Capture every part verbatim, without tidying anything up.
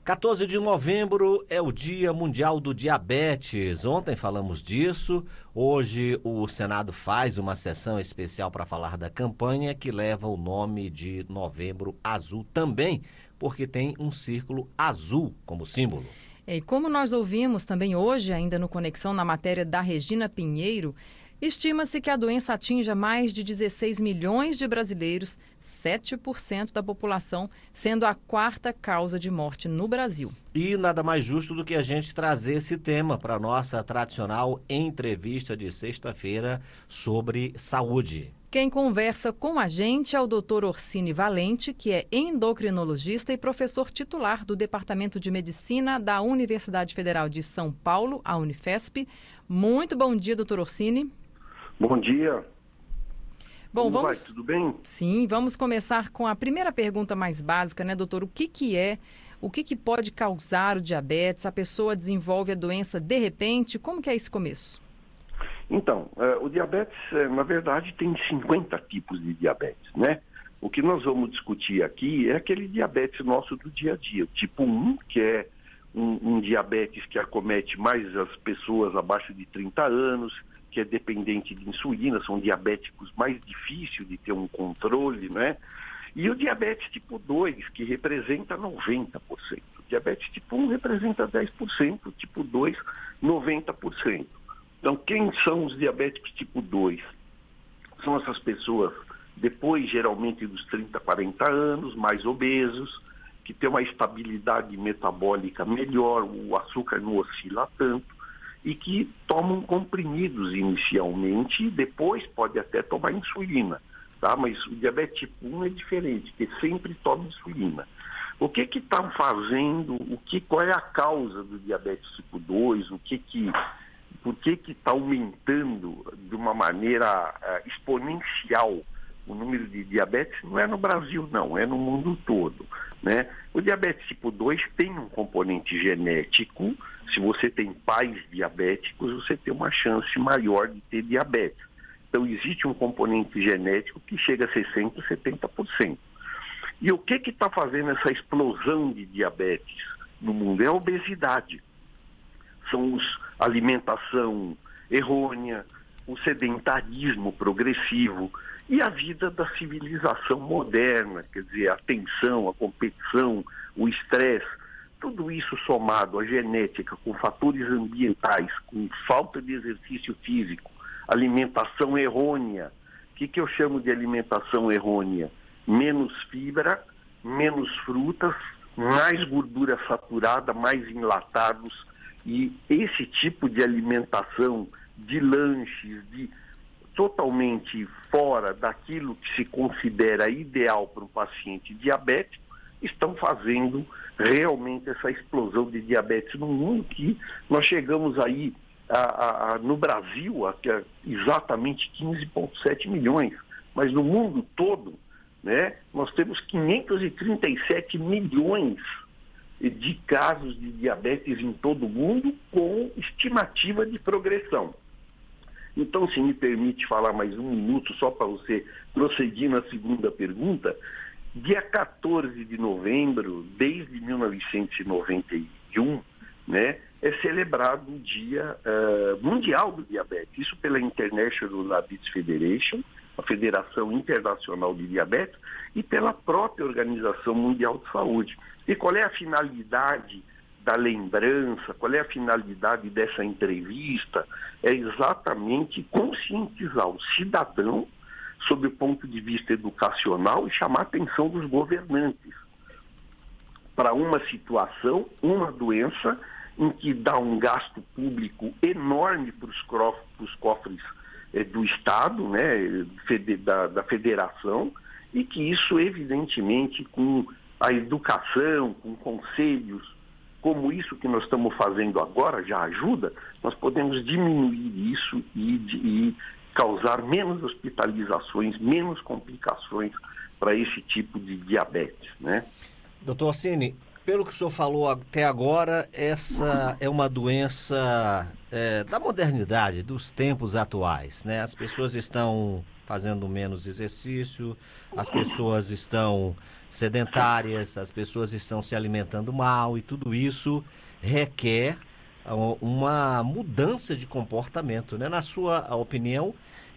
quatorze de novembro é o Dia Mundial do Diabetes. Ontem falamos disso. Hoje o Senado faz uma sessão especial para falar da campanha que leva o nome de Novembro Azul também, porque tem um círculo azul como símbolo. E como nós ouvimos também hoje, ainda no Conexão, na matéria da Regina Pinheiro, estima-se que a doença atinja mais de dezesseis milhões de brasileiros, sete por cento da população, sendo a quarta causa de morte no Brasil. E nada mais justo do que a gente trazer esse tema para a nossa tradicional entrevista de sexta-feira sobre saúde. Quem conversa com a gente é o doutor Orsini Valente, que é endocrinologista e professor titular do Departamento de Medicina da Universidade Federal de São Paulo, a Unifesp. Muito bom dia, doutor Orsini. Bom dia. Bom, Como vamos... vai? Tudo bem? Sim, vamos começar com a primeira pergunta mais básica, né, doutor? O que que é, o que que pode causar o diabetes? A pessoa desenvolve a doença de repente? Como que é esse começo? Então, uh, o diabetes, uh, na verdade, tem cinquenta tipos de diabetes, né? O que nós vamos discutir aqui é aquele diabetes nosso do dia a dia. O tipo um, que é um, um diabetes que acomete mais as pessoas abaixo de trinta anos, que é dependente de insulina, são diabéticos mais difíceis de ter um controle, né? E o diabetes tipo dois, que representa noventa por cento. O diabetes tipo um representa dez por cento, tipo dois, noventa por cento. Então, quem são os diabéticos tipo dois? São essas pessoas, depois, geralmente, dos trinta, quarenta anos, mais obesos, que têm uma estabilidade metabólica melhor, o açúcar não oscila tanto, e que tomam comprimidos inicialmente e depois pode até tomar insulina, tá? Mas o diabetes tipo um é diferente, que sempre toma insulina. O que que está fazendo, o que, qual é a causa do diabetes tipo dois, o que que... Por que que está aumentando de uma maneira uh, exponencial o número de diabetes? Não é no Brasil, não, é no mundo todo, né? O diabetes tipo dois tem um componente genético. Se você tem pais diabéticos, você tem uma chance maior de ter diabetes. Então, existe um componente genético que chega a sessenta, setenta por cento. E o que que está fazendo essa explosão de diabetes no mundo? É a obesidade. São os alimentação errônea, o sedentarismo progressivo e a vida da civilização moderna, quer dizer, a tensão, a competição, o estresse, tudo isso somado à genética, com fatores ambientais, com falta de exercício físico, alimentação errônea. O que, que eu chamo de alimentação errônea? Menos fibra, menos frutas, mais gordura saturada, mais enlatados. E esse tipo de alimentação, de lanches, de totalmente fora daquilo que se considera ideal para um paciente diabético, estão fazendo realmente essa explosão de diabetes no mundo, que nós chegamos aí a, a, a, no Brasil a, a exatamente quinze vírgula sete milhões, mas no mundo todo, né, nós temos quinhentos e trinta e sete milhões de casos de diabetes em todo o mundo, com estimativa de progressão. Então, se me permite falar mais um minuto, só para você prosseguir na segunda pergunta, dia quatorze de novembro, desde mil novecentos e noventa e um, né, é celebrado o Dia uh, Mundial do Diabetes, isso pela International Diabetes Federation, a Federação Internacional de Diabetes, e pela própria Organização Mundial de Saúde. E qual é a finalidade da lembrança, qual é a finalidade dessa entrevista? É exatamente conscientizar o cidadão sob o ponto de vista educacional e chamar a atenção dos governantes para uma situação, uma doença em que dá um gasto público enorme para os cofres eh, do Estado, né, fede, da, da federação, e que isso, evidentemente, com a educação, com conselhos, como isso que nós estamos fazendo agora, já ajuda, nós podemos diminuir isso e, de, e causar menos hospitalizações, menos complicações para esse tipo de diabetes, né? Doutor Orsini, pelo que o senhor falou até agora, essa é uma doença é, da modernidade, dos tempos atuais, né? As pessoas estão fazendo menos exercício, as pessoas estão sedentárias, as pessoas estão se alimentando mal e tudo isso requer uma mudança de comportamento, né? Na sua opinião,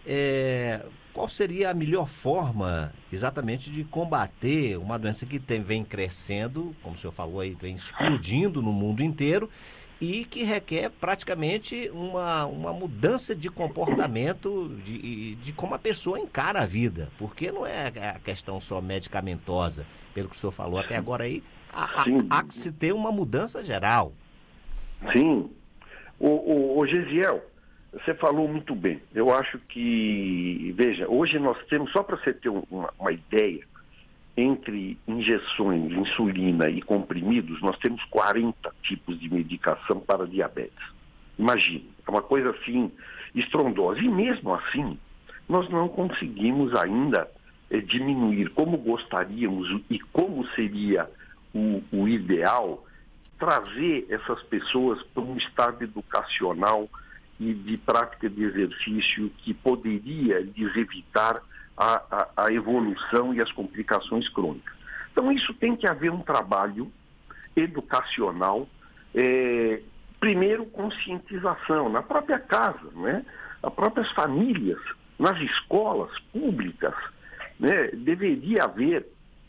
é, qual seria a melhor forma exatamente de combater uma doença que tem, vem crescendo, como o senhor falou aí, vem explodindo no mundo inteiro e que requer praticamente uma, uma mudança de comportamento, de, de como a pessoa encara a vida, porque não é a questão só medicamentosa, pelo que o senhor falou até agora aí, há, há, há que se ter uma mudança geral. Sim. O, o, o Gesiel, você falou muito bem. Eu acho que, veja, hoje nós temos, só para você ter uma, uma ideia, entre injeções, insulina e comprimidos, nós temos quarenta tipos de medicação para diabetes. Imagine, é uma coisa assim estrondosa. E mesmo assim, nós não conseguimos ainda é, diminuir como gostaríamos e como seria o, o ideal, trazer essas pessoas para um estado educacional e de prática de exercício que poderia lhes evitar a, a, a evolução e as complicações crônicas. Então, isso tem que haver um trabalho educacional, é, primeiro conscientização na própria casa, né? As próprias famílias, nas escolas públicas, né? Deveria haver.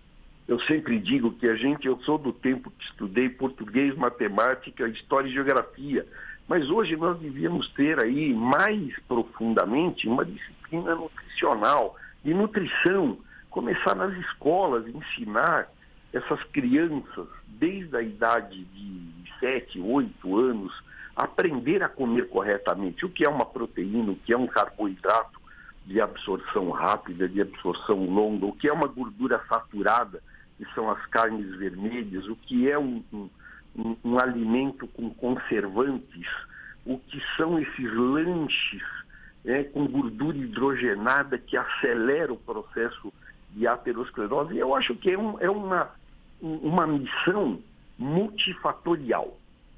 Eu sempre digo que a gente, eu sou do tempo que estudei português, matemática, história e geografia, mas hoje nós devíamos ter aí mais profundamente uma disciplina nutricional, de nutrição, começar nas escolas, ensinar essas crianças, desde a idade de sete, oito anos, aprender a comer corretamente, o que é uma proteína, o que é um carboidrato de absorção rápida, de absorção longa, o que é uma gordura saturada, que são as carnes vermelhas, o que é um, um, um, um alimento com conservantes, o que são esses lanches é, com gordura hidrogenada que acelera o processo de aterosclerose. E eu acho que é, um, é uma, uma missão multifatorial.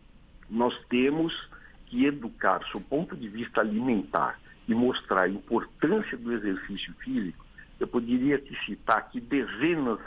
Nós temos que educar, do ponto de vista alimentar, e mostrar a importância do exercício físico. Eu poderia te citar aqui dezenas,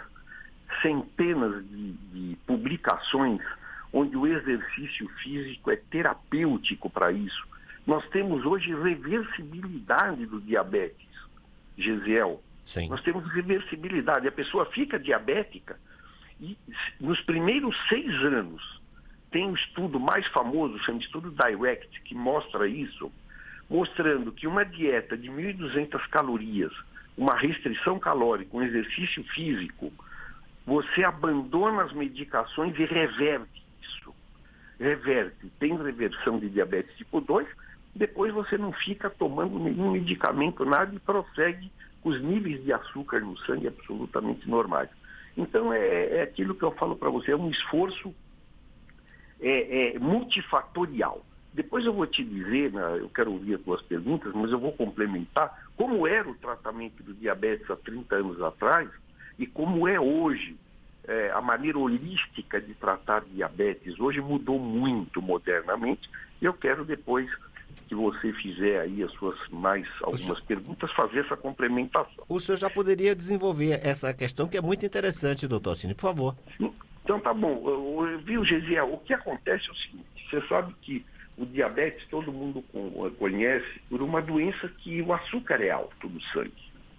centenas de, de publicações onde o exercício físico é terapêutico para isso. Nós temos hoje reversibilidade do diabetes, Gesiel. Sim. Nós temos reversibilidade. A pessoa fica diabética e nos primeiros seis anos tem um estudo mais famoso, chama de estudo Direct, que mostra isso, mostrando que uma dieta de mil e duzentas calorias, uma restrição calórica, um exercício físico, você abandona as medicações e reverte isso. Reverte, tem reversão de diabetes tipo dois, depois você não fica tomando nenhum medicamento, nada, e prossegue com os níveis de açúcar no sangue absolutamente normais. Então é, é aquilo que eu falo para você, é um esforço é, é, multifatorial. Depois eu vou te dizer, né, eu quero ouvir as tuas perguntas, mas eu vou complementar como era o tratamento do diabetes há trinta anos atrás e como é hoje. É, a maneira holística de tratar diabetes hoje mudou muito modernamente, e eu quero depois que você fizer aí as suas mais algumas senhor... perguntas, fazer essa complementação. O senhor já poderia desenvolver essa questão que é muito interessante, doutor Cine, por favor. Então tá bom. Eu, viu, Gesiel, o que acontece é o seguinte, você sabe que o diabetes todo mundo conhece por uma doença que o açúcar é alto no sangue.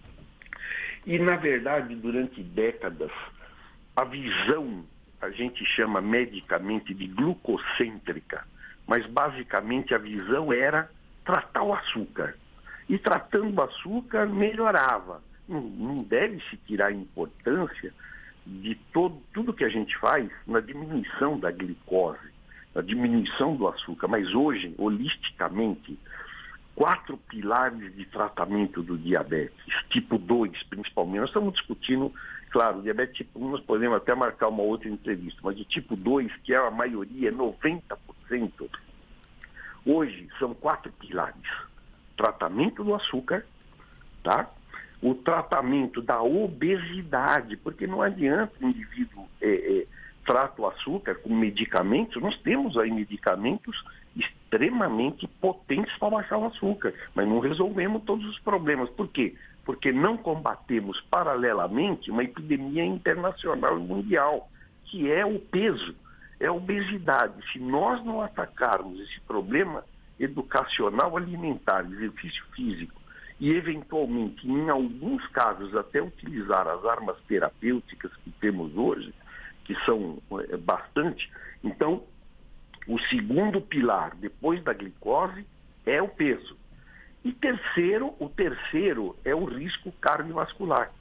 E na verdade, durante décadas, a visão, a gente chama medicamente de glucocêntrica, mas basicamente a visão era tratar o açúcar. E tratando o açúcar, melhorava. Não, não deve se tirar a importância de todo, tudo que a gente faz na diminuição da glicose, na diminuição do açúcar. Mas hoje, holisticamente, quatro pilares de tratamento do diabetes, tipo dois principalmente. Nós estamos discutindo, claro, o diabetes tipo um, nós podemos até marcar uma outra entrevista, mas o tipo dois, que é a maioria, noventa por cento, hoje são quatro pilares. Tratamento do açúcar, tá? O tratamento da obesidade, porque não adianta o indivíduo é, é, trata o açúcar com medicamentos, nós temos aí medicamentos extremamente potentes para baixar o açúcar, mas não resolvemos todos os problemas. Por quê? Porque não combatemos paralelamente uma epidemia internacional e mundial, que é o peso, é a obesidade. Se nós não atacarmos esse problema educacional alimentar, exercício físico, e eventualmente, em alguns casos, até utilizar as armas terapêuticas que temos hoje, que são é, bastante, então, o segundo pilar, depois da glicose, é o peso. E terceiro, o terceiro é o risco cardiovascular.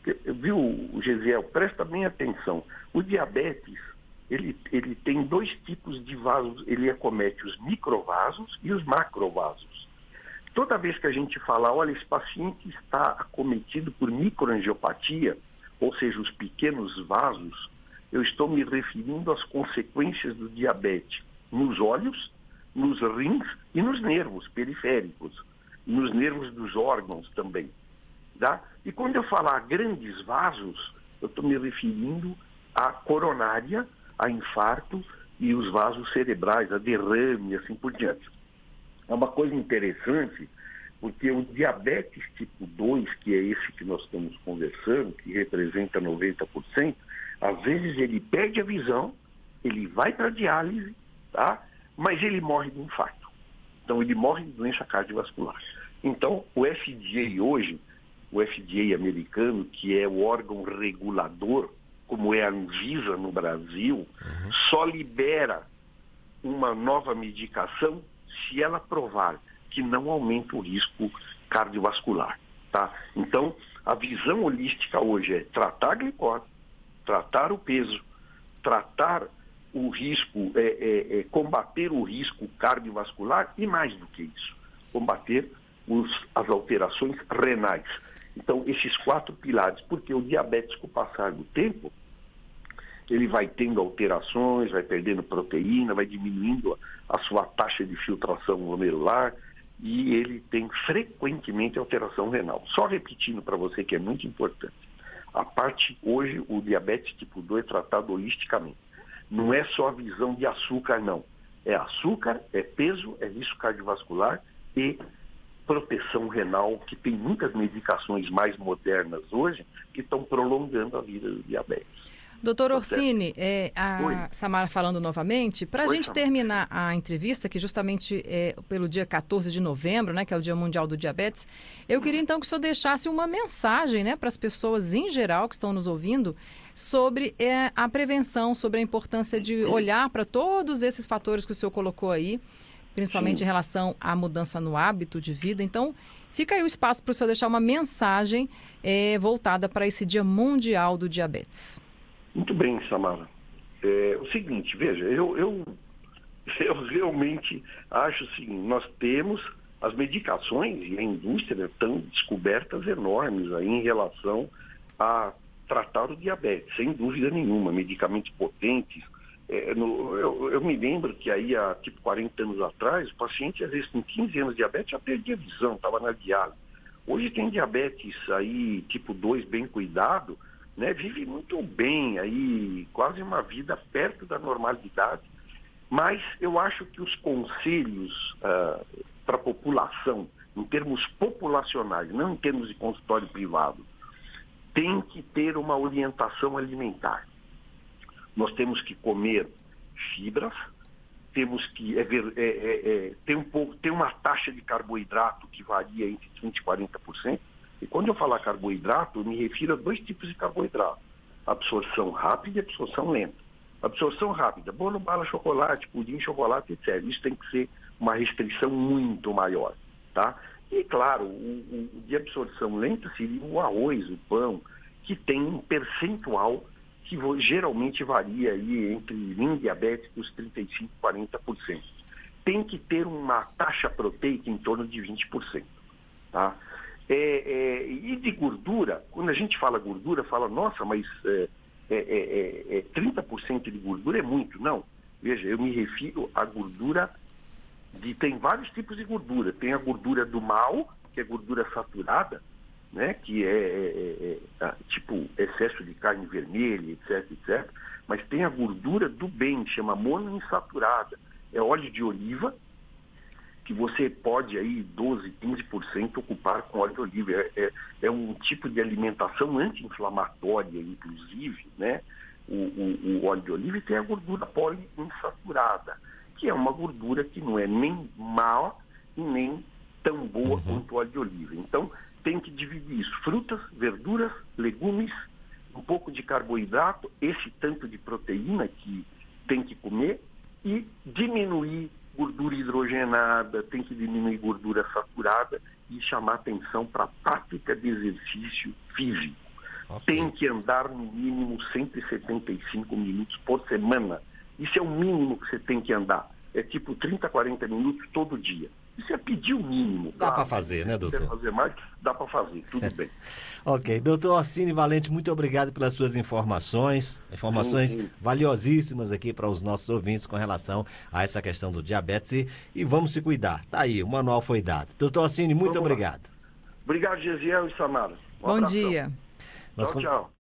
Viu, Gesiel? Presta bem atenção. O diabetes, ele, ele tem dois tipos de vasos, ele acomete os microvasos e os macrovasos. Toda vez que a gente fala, olha, esse paciente está acometido por microangiopatia, ou seja, os pequenos vasos, eu estou me referindo às consequências do diabetes nos olhos, nos rins e nos nervos periféricos, nos nervos dos órgãos também. Tá? E quando eu falar grandes vasos, eu estou me referindo à coronária, a infarto e os vasos cerebrais, a derrame e assim por diante. É uma coisa interessante, porque o diabetes tipo dois, que é esse que nós estamos conversando, que representa noventa por cento, às vezes ele perde a visão, ele vai para a diálise, tá? Mas ele morre de infarto. Então ele morre de doença cardiovascular. Então o F D A hoje, o F D A americano, que é o órgão regulador, como é a Anvisa no Brasil, uhum. só libera uma nova medicação se ela provar que não aumenta o risco cardiovascular. Tá? Então, a visão holística hoje é tratar a glicose, tratar o peso, tratar o risco, é, é, é, combater o risco cardiovascular e, mais do que isso, combater os, as alterações renais. Então, esses quatro pilares, porque o diabetes, com o passar do tempo, ele vai tendo alterações, vai perdendo proteína, vai diminuindo a, a sua taxa de filtração glomerular e ele tem frequentemente alteração renal. Só repetindo para você que é muito importante, a parte hoje, o diabetes tipo dois é tratado holisticamente. Não é só a visão de açúcar, não. É açúcar, é peso, é risco cardiovascular e proteção renal, que tem muitas medicações mais modernas hoje que estão prolongando a vida do diabetes. Doutor Orsini, é, a Oi. Samara falando novamente, para a gente Samara. terminar a entrevista, que justamente é pelo dia quatorze de novembro, né, que é o Dia Mundial do Diabetes, eu queria então que o senhor deixasse uma mensagem, né, para as pessoas em geral que estão nos ouvindo sobre é, a prevenção, sobre a importância de olhar para todos esses fatores que o senhor colocou aí, principalmente Sim. em relação à mudança no hábito de vida. Então, fica aí o espaço para o senhor deixar uma mensagem é, voltada para esse Dia Mundial do Diabetes. Muito bem, Samara. É o seguinte, veja, eu, eu, eu realmente acho o seguinte, nós temos as medicações e a indústria estão descobertas enormes aí em relação a tratar o diabetes, sem dúvida nenhuma, medicamentos potentes. É, no, eu, eu me lembro que aí há tipo quarenta anos atrás, o paciente às vezes com quinze anos de diabetes já perdia a visão, estava na diálise. Hoje tem diabetes aí tipo dois bem cuidado, né, vive muito bem, aí, quase uma vida perto da normalidade, mas eu acho que os conselhos uh, para a população, em termos populacionais, não em termos de consultório privado, tem que ter uma orientação alimentar. Nós temos que comer fibras, temos que é, é, é, ter, um pouco, ter uma taxa de carboidrato que varia entre vinte e quarenta por cento, e quando eu falar carboidrato, eu me refiro a dois tipos de carboidrato. Absorção rápida e absorção lenta. Absorção rápida, bolo, bala, chocolate, pudim, chocolate, etcétera. Isso tem que ser uma restrição muito maior. Tá? E, claro, o, o de absorção lenta seria o arroz, o pão, que tem um percentual que geralmente varia aí entre, em diabéticos, trinta e cinco por cento, quarenta por cento. Tem que ter uma taxa proteica em torno de vinte por cento. Tá? É, é, e de gordura, quando a gente fala gordura, fala, nossa, mas é, é, é, é, trinta por cento de gordura é muito. Não, veja, eu me refiro à gordura, de, tem vários tipos de gordura. Tem a gordura do mal, que é gordura saturada, né, que é, é, é, é tipo excesso de carne vermelha, etc, etcétera. mas tem a gordura do bem, chama monoinsaturada. É óleo de oliva, que você pode aí doze, quinze por cento ocupar com óleo de oliva. É, é, é um tipo de alimentação anti-inflamatória, inclusive, né? O, o, o óleo de oliva, e tem a gordura poliinsaturada, que é uma gordura que não é nem má e nem tão boa uhum. quanto o óleo de oliva. Então, tem que dividir isso. Frutas, verduras, legumes, um pouco de carboidrato, esse tanto de proteína que tem que comer, e diminuir gordura hidrogenada, tem que diminuir gordura saturada e chamar atenção para a prática de exercício físico. Okay. Tem que andar no mínimo cento e setenta e cinco minutos por semana. Isso é o mínimo que você tem que andar. É tipo trinta, quarenta minutos todo dia. Isso é pedir o mínimo. Dá claro. para fazer, né, doutor? Se fazer mais, dá para fazer, tudo bem. Ok. Doutor Orsini Valente, muito obrigado pelas suas informações. Informações sim, sim. valiosíssimas aqui para os nossos ouvintes com relação a essa questão do diabetes. E, e vamos se cuidar. Tá aí, o manual foi dado. Doutor Orsini, muito vamos obrigado. Lá. Obrigado, Gesiel e Samara. Um Bom abração. dia. Tchau, tchau.